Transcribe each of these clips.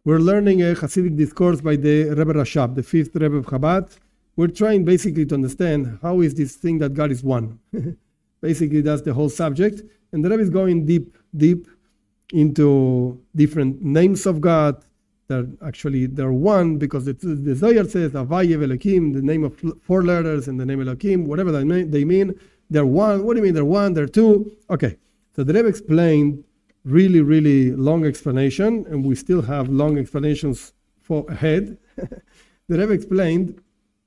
We're learning a Hasidic discourse by the Rebbe Rashab, the fifth Rebbe of Chabad. We're trying basically to understand how is this thing that God is one. Basically, that's the whole subject. And the Rebbe is going deep into different names of God. They're one because the Zohar says, Havayev Elokim, the name of 4 letters and the name Elokim, whatever they mean. They're one. What do you mean they're one? They're two? Okay. So the Rebbe explained really, really long explanation, and we still have long explanations ahead. The Rebbe explained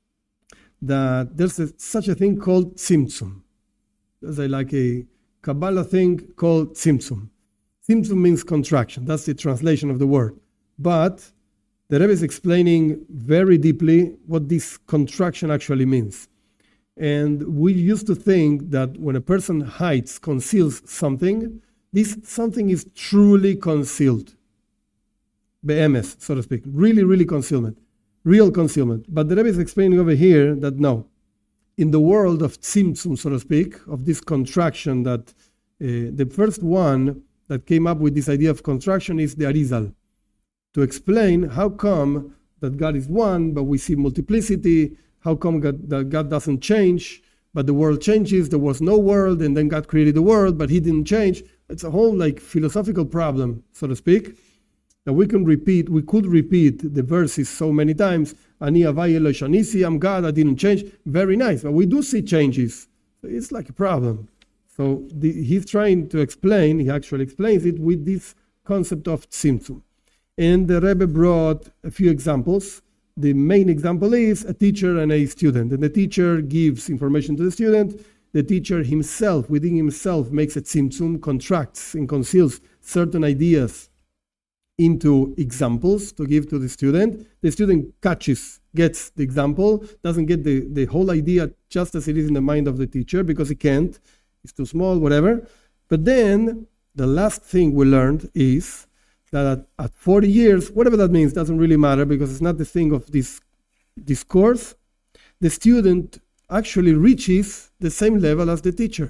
that there's such a thing called tzimtzum. There's a Kabbalah thing called tzimtzum. Tzimtzum means contraction. That's the translation of the word. But the Rebbe is explaining very deeply what this contraction actually means. And we used to think that when a person hides, conceals something, this something is truly concealed. Be'emes, so to speak. Really, really concealment. Real concealment. But the Rebbe is explaining over here that no. In the world of tzimtzum, so to speak, of this contraction that the first one that came up with this idea of contraction is the Arizal. To explain how come that God is one, but we see multiplicity, how come that God doesn't change, but the world changes, there was no world, and then God created the world, but he didn't change. It's a whole philosophical problem, so to speak, that we could repeat the verses so many times. Ani Havai Eloi Shanisi, I'm God, I didn't change. Very nice, but we do see changes. It's like a problem. So he's trying to explain, he actually explains it with this concept of tzimtzum. And the Rebbe brought a few examples. The main example is a teacher and a student. And the teacher gives information to the student. The teacher himself, within himself, makes a tzimtzum, contracts and conceals certain ideas into examples to give to the student. The student gets the example, doesn't get the whole idea just as it is in the mind of the teacher because he can't. It's too small, whatever. But then the last thing we learned is that at 40 years, whatever that means, doesn't really matter because it's not the thing of this discourse. The student actually reaches the same level as the teacher.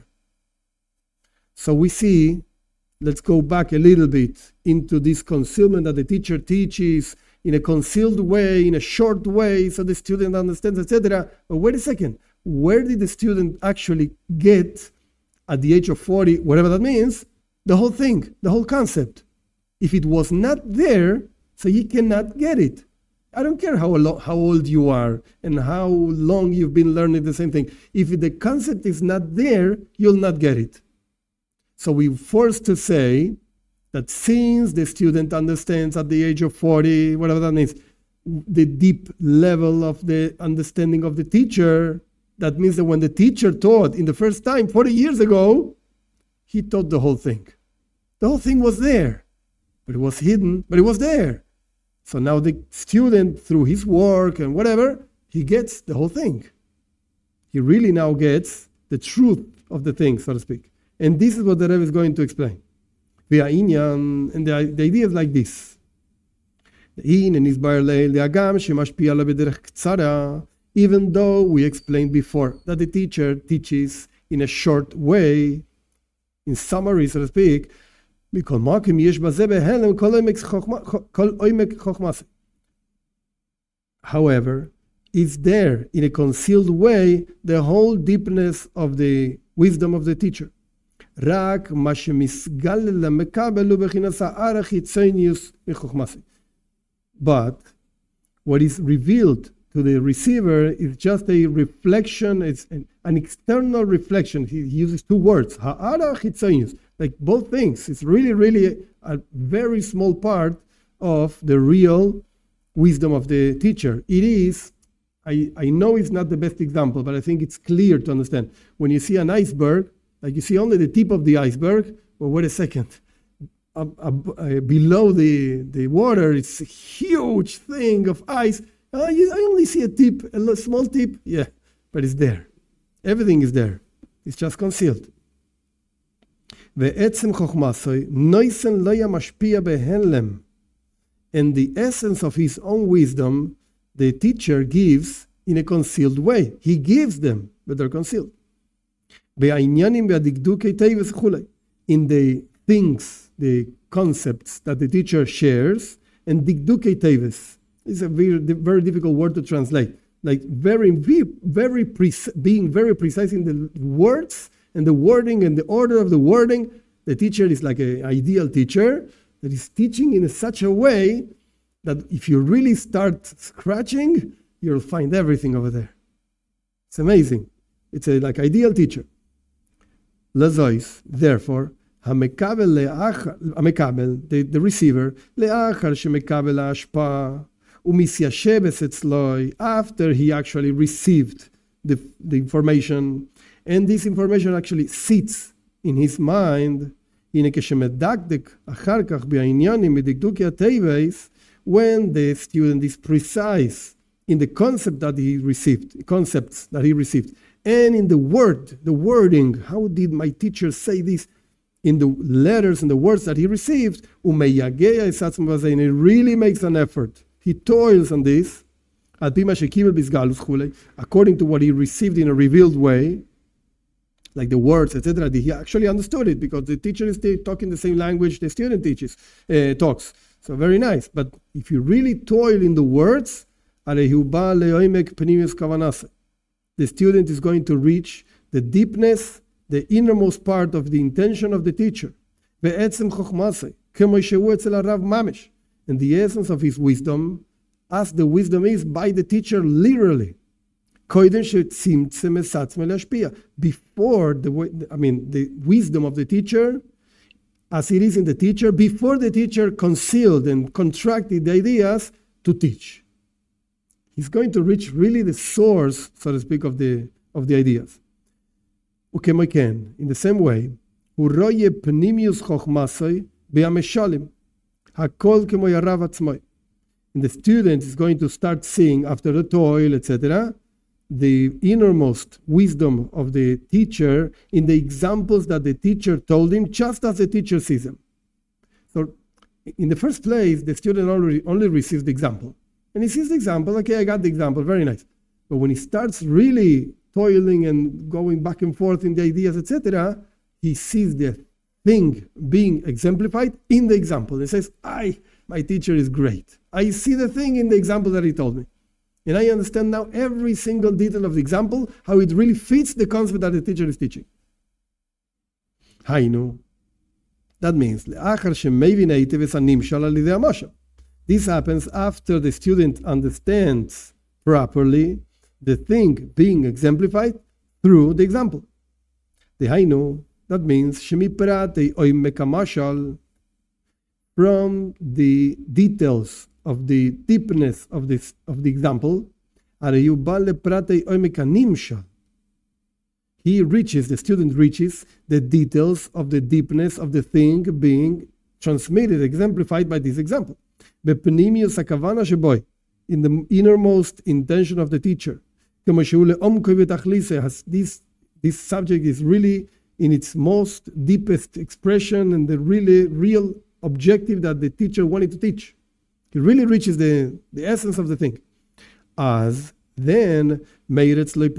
So we see, let's go back a little bit into this concealment that the teacher teaches in a concealed way, in a short way, so the student understands, etc. But wait a second, where did the student actually get at the age of 40, whatever that means, the whole thing, the whole concept? If it was not there, so you cannot get it. I don't care how old you are and how long you've been learning the same thing. If the concept is not there, you'll not get it. So we're forced to say that since the student understands at the age of 40, whatever that means, the deep level of the understanding of the teacher, that means that when the teacher taught in the first time, 40 years ago, he taught the whole thing. The whole thing was there. But it was hidden, but it was there. So now the student, through his work and whatever, he gets the whole thing. He really now gets the truth of the thing, so to speak. And this is what the Rebbe is going to explain. And the idea is like this. Even though we explained before that the teacher teaches in a short way, in summary, so to speak, however, it's there in a concealed way the whole deepness of the wisdom of the teacher. But what is revealed to the receiver is just a reflection, it's an external reflection. He uses 2 words, like both things. It's really, really a very small part of the real wisdom of the teacher. It is, I know it's not the best example, but I think it's clear to understand. When you see an iceberg, like you see only the tip of the iceberg, well, wait a second. Below the water, it's a huge thing of ice. I only see a tip, a small tip. Yeah, but it's there. Everything is there. It's just concealed. And the essence of his own wisdom, the teacher gives in a concealed way. He gives them, but they're concealed. In the things, the concepts that the teacher shares, and dikdukei teves. It's a very difficult word to translate. Like being very precise in the words and the wording and the order of the wording. The teacher is like an ideal teacher that is teaching in such a way that if you really start scratching, you'll find everything over there. It's amazing. It's a like ideal teacher. Lazois, therefore, the receiver, after he actually received the information, and this information actually sits in his mind, when the student is precise in the concepts that he received, and in the wording, how did my teacher say this? In the letters and the words that he received, and he really makes an effort. He toils on this, according to what he received in a revealed way, like the words, etc. He actually understood it because the teacher is talking the same language the student talks. So very nice. But if you really toil in the words, the student is going to reach the deepness, the innermost part of the intention of the teacher. And the essence of his wisdom, as the wisdom is by the teacher literally. Before the wisdom of the teacher, as it is in the teacher, before the teacher concealed and contracted the ideas to teach. He's going to reach really the source, so to speak, of the ideas. In the same way, and the student is going to start seeing, after the toil, etc., the innermost wisdom of the teacher in the examples that the teacher told him, just as the teacher sees them. So, in the first place, the student only receives the example. And he sees the example, okay, I got the example, very nice. But when he starts really toiling and going back and forth in the ideas, etc., he sees the thing being exemplified in the example. He says, my teacher is great. I see the thing in the example that he told me. And I understand now every single detail of the example, how it really fits the concept that the teacher is teaching. Hainu. That means, this happens after the student understands properly the thing being exemplified through the example. The Hainu, that means, from the details of the deepness of the example, the student reaches the details of the deepness of the thing being transmitted, exemplified by this example. In the innermost intention of the teacher. This subject is really in its most deepest expression and the really real objective that the teacher wanted to teach. It really reaches the essence of the thing. As then by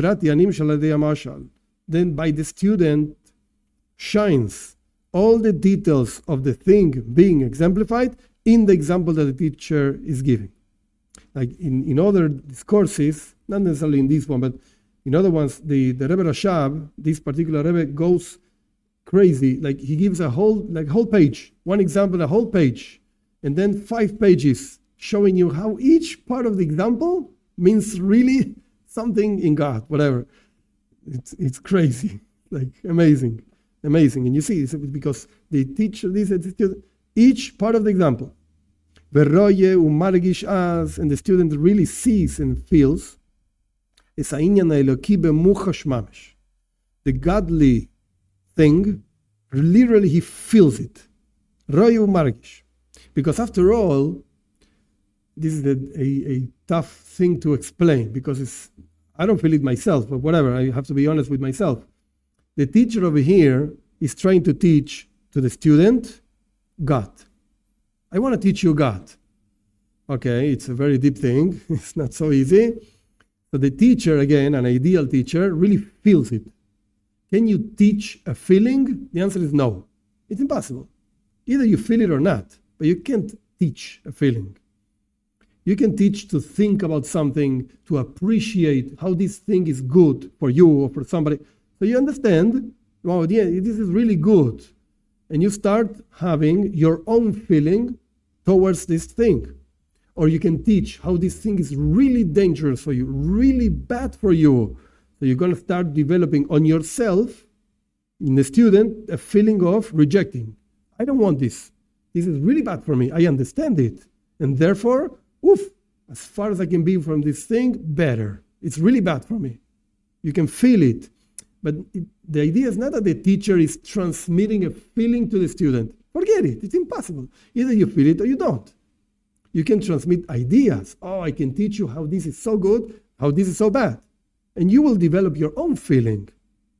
the student shines all the details of the thing being exemplified in the example that the teacher is giving. Like in other discourses, not necessarily in this one, but in other ones, the Rebbe Rashab, this particular Rebbe, goes crazy. Like he gives a whole page, one example, a whole page, and then 5 pages showing you how each part of the example means really something in God, whatever. It's crazy, like amazing. And you see, it's because they teach this each part of the example. And the student really sees and feels the godly thing, literally he feels it. Because after all, this is a tough thing to explain because I don't feel it myself, but whatever, I have to be honest with myself. The teacher over here is trying to teach to the student God. I want to teach you God. Okay, it's a very deep thing. It's not so easy. So the teacher, again, an ideal teacher, really feels it. Can you teach a feeling? The answer is no. It's impossible. Either you feel it or not, but you can't teach a feeling. You can teach to think about something, to appreciate how this thing is good for you or for somebody. So you understand, wow, yeah, this is really good. And you start having your own feeling towards this thing. Or you can teach how this thing is really dangerous for you, really bad for you. So you're going to start developing on yourself, in the student, a feeling of rejecting. I don't want this. This is really bad for me. I understand it. And therefore, as far as I can be from this thing, better. It's really bad for me. You can feel it. But the idea is not that the teacher is transmitting a feeling to the student. Forget it. It's impossible. Either you feel it or you don't. You can transmit ideas. Oh, I can teach you how this is so good, how this is so bad. And you will develop your own feeling.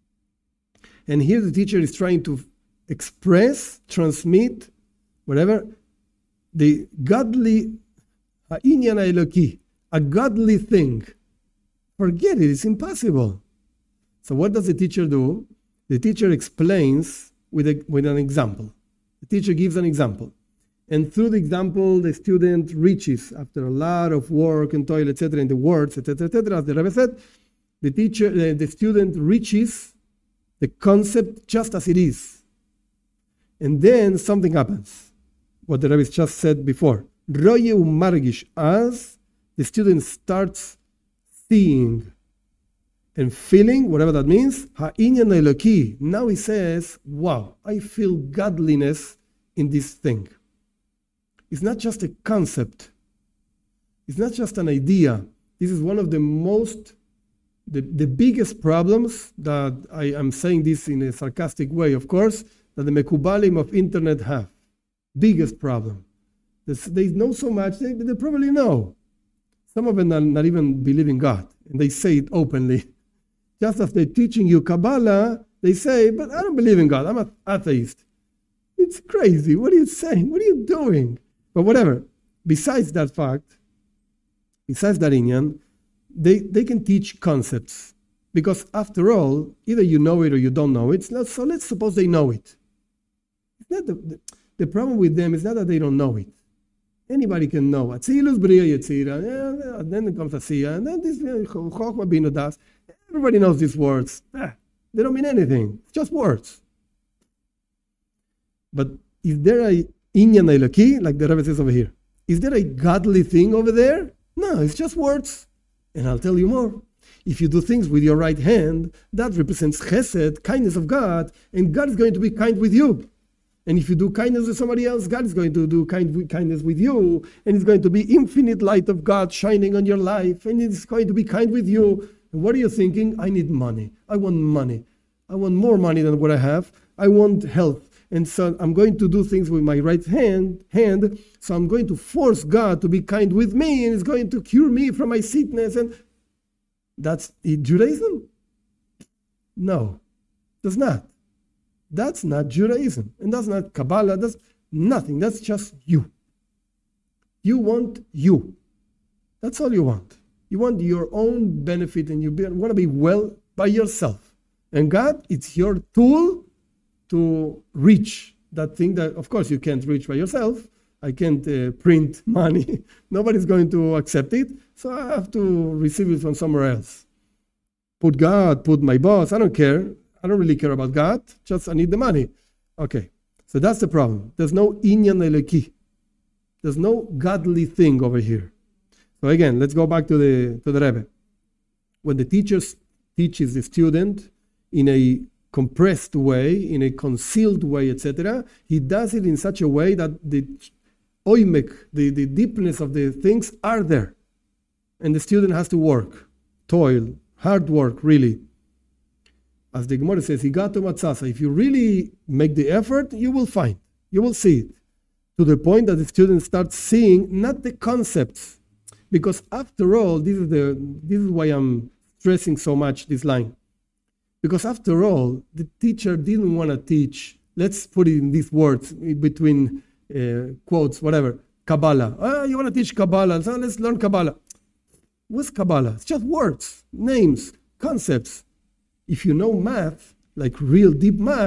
And here the teacher is trying to express, transmit, whatever, the godly, ha'inyan ha'eloki, a godly thing. Forget it, it's impossible. So what does the teacher do? The teacher explains with an example. The teacher gives an example. And through the example, the student reaches, after a lot of work and toil, etc., in the words, etc., as the Rebbe said, the student reaches the concept just as it is. And then something happens. What the Rebbe just said before. Roye umargish, as the student starts seeing and feeling, whatever that means, ha'inyan eloki. Now he says, wow, I feel godliness in this thing. It's not just a concept. It's not just an idea. This is one of the biggest problems that I am saying this in a sarcastic way, of course, that the Mekubalim of internet have. Biggest problem. They know so much, they probably know. Some of them are not even believe in God, and they say it openly. Just as they're teaching you Kabbalah, they say, but I don't believe in God, I'm an atheist. It's crazy. What are you saying? What are you doing? But whatever. Besides that fact, besides that inyan, they can teach concepts. Because after all, either you know it or you don't know it. So let's suppose they know it. It's not the problem with them is not that they don't know it. Anybody can know. Atzilus Bria Yetzira, and then comes Asiya, and then this Chochma Bina Das. Everybody knows these words. They don't mean anything. It's just words. But is there a inyan eloki, like the Rebbe says over here? Is there a godly thing over there? No, it's just words. And I'll tell you more. If you do things with your right hand, that represents chesed, kindness of God, and God is going to be kind with you. And if you do kindness with somebody else, God is going to do kindness with you, and it's going to be infinite light of God shining on your life, and it's going to be kind with you. And what are you thinking? I need money. I want money. I want more money than what I have. I want health. And so I'm going to do things with my right hand, so I'm going to force God to be kind with me, and it's going to cure me from my sickness. And that's Judaism? No, does not. That's not Judaism. And that's not Kabbalah. That's nothing. That's just you. You want you. That's all you want. You want your own benefit, and you want to be well by yourself. And God, it's your tool to reach that thing that, of course, you can't reach by yourself. I can't print money. Nobody's going to accept it. So I have to receive it from somewhere else. Put God, put my boss. I don't care. I don't really care about God. Just I need the money. Okay. So that's the problem. There's no inyan eloki. There's no godly thing over here. So again, let's go back to the Rebbe. When the teacher teaches the student in a compressed way, in a concealed way, etc., he does it in such a way that the oimek, the deepness of the things are there. And the student has to work, toil, hard work, really. As the Gemara says, Higato Matzasa, if you really make the effort, you will find, you will see it. To the point that the student starts seeing not the concepts. Because after all, this is why I'm stressing so much this line. Because after all, the teacher didn't want to teach, let's put it in these words, between quotes, whatever, Kabbalah. You want to teach Kabbalah, so let's learn Kabbalah. What's Kabbalah? It's just words, names, concepts. If you know math, like real deep math,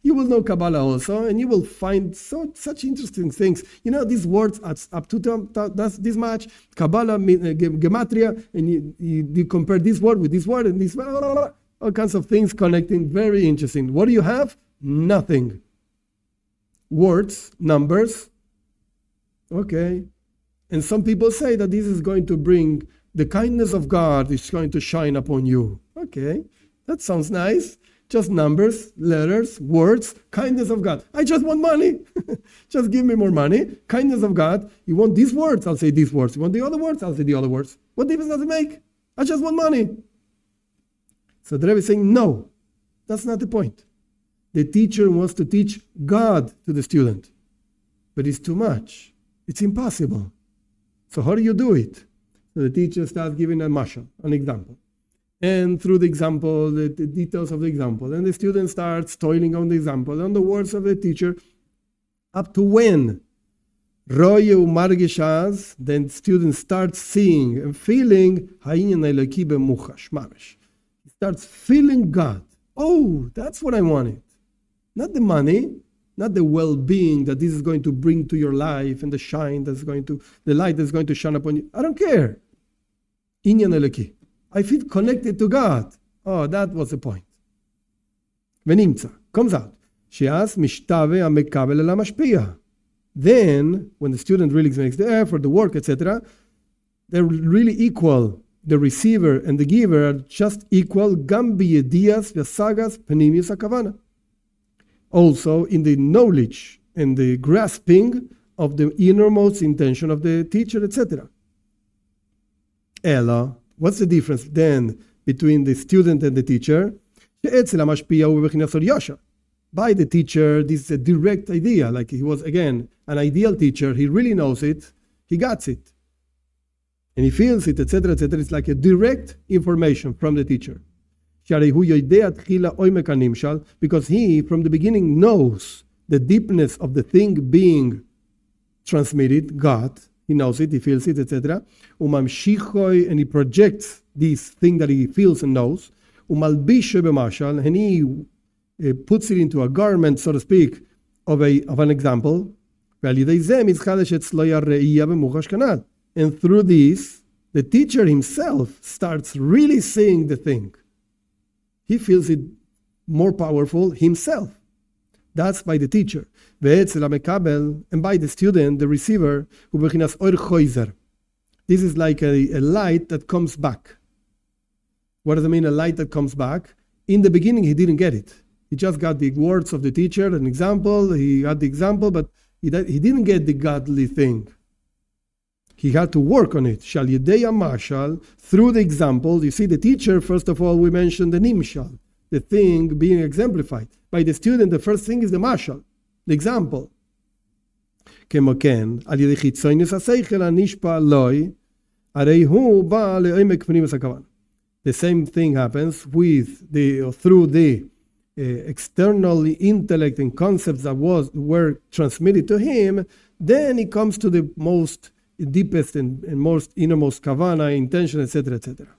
you will know Kabbalah also, and you will find such interesting things. You know, these words up to this much, Kabbalah, Gematria, and you compare this word with this word, and this, all kinds of things connecting, very interesting. What do you have? Nothing. Words, numbers, okay. And some people say that this is going to bring the kindness of God is going to shine upon you. Okay, that sounds nice. Just numbers, letters, words, kindness of God. I just want money. Just give me more money. Kindness of God. You want these words? I'll say these words. You want the other words? I'll say the other words. What difference does it make? I just want money. So the Rebbe is saying, no, that's not the point. The teacher wants to teach God to the student, but it's too much. It's impossible. So how do you do it? So the teacher starts giving a mashal, an example. And through the example, the details of the example, and the student starts toiling on the example, on the words of the teacher, up to when? Roye umargeshaz, then student starts seeing and feeling, he starts feeling God. Oh, that's what I wanted. Not the money, not the well-being that this is going to bring to your life and the light that's going to shine upon you. I don't care. Inyan Eloki. I feel connected to God. Oh, that was the point. Venimtza comes out. Sheas mishtave amekabel el hamashpia. Then, when the student really makes the effort, the work, etc., they're really equal. The receiver and the giver are just equal. Gam biyedias v'sagas penimius hakavana. Also, in the knowledge and the grasping of the innermost intention of the teacher, etc. Ella. What's the difference then between the student and the teacher? By the teacher, this is a direct idea, like he was, again, an ideal teacher. He really knows it. He gets it. And he feels it, etc., etc. It's like a direct information from the teacher. Because he, from the beginning, knows the deepness of the thing being transmitted, God. He knows it, he feels it, etc. And he projects this thing that he feels and knows. And he puts it into a garment, so to speak, of an example. And through this, the teacher himself starts really seeing the thing. He feels it more powerful himself. That's by the teacher. And by the student, the receiver, this is like a light that comes back. What does it mean, a light that comes back? In the beginning, he didn't get it. He just got the words of the teacher, an example. He got the example, but he didn't get the godly thing. He had to work on it. Shal Yedeya Mashal, through the example. You see, the teacher, first of all, we mentioned the Nimshal, the thing being exemplified. By the student, the first thing is the Mashal, the example. The same thing happens through the external intellect and concepts that were transmitted to him. Then it comes to the most deepest and most innermost kavana, intention, etc., etc.